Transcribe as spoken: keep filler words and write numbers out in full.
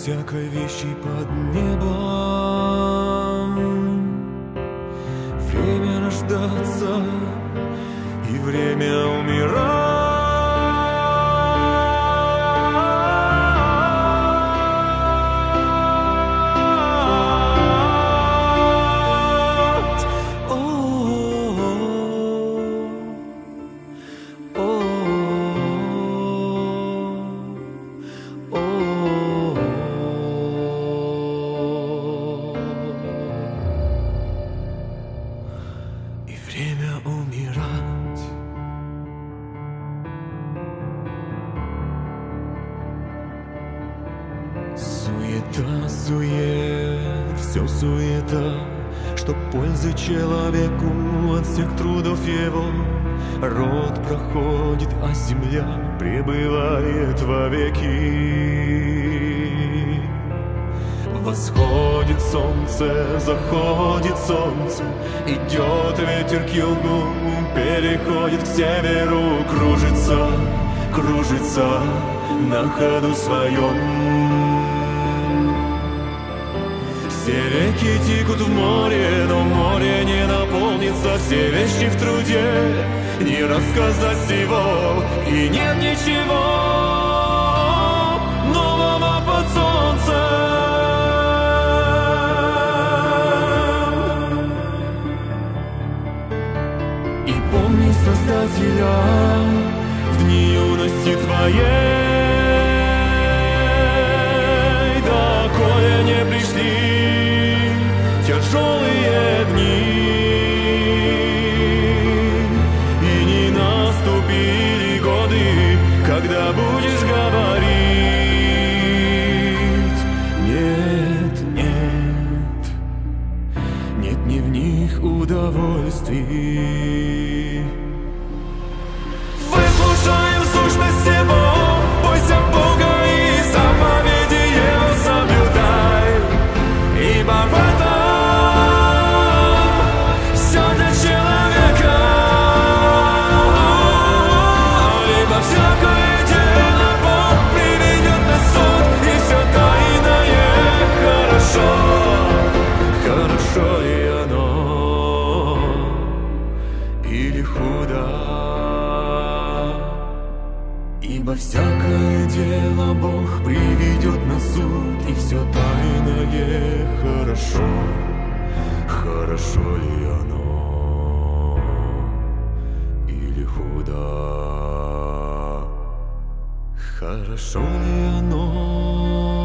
всякой вещи под небом. Время рождаться и время умирать. Время умирать. Суета, сует, все суета, что пользы человеку от всех трудов его. Род проходит, а земля пребывает вовеки. Восходит солнце, заходит солнце, идет ветер к югу, переходит к северу, кружится, кружится на ходу своем. Все реки текут в море, но море не наполнится. Все вещи в труде, не рассказать всего, и нет ничего нового под солнцем. Помни Создателя в дни юности твоей, доколе не пришли тяжелые дни и не наступили годы, когда будешь говорить: нет, нет, нет ни в них удовольствий. Выслушаем сущность его, бойся Бога и заповеди его соблюдай, ибо в этом все для человека. Ибо всякое дело Бог приведет на суд, и все тайное хорошо, хорошо ли оно или худо. Ибо всякое дело Бог приведет на суд, и все тайное хорошо, хорошо ли оно или худо, хорошо ли оно.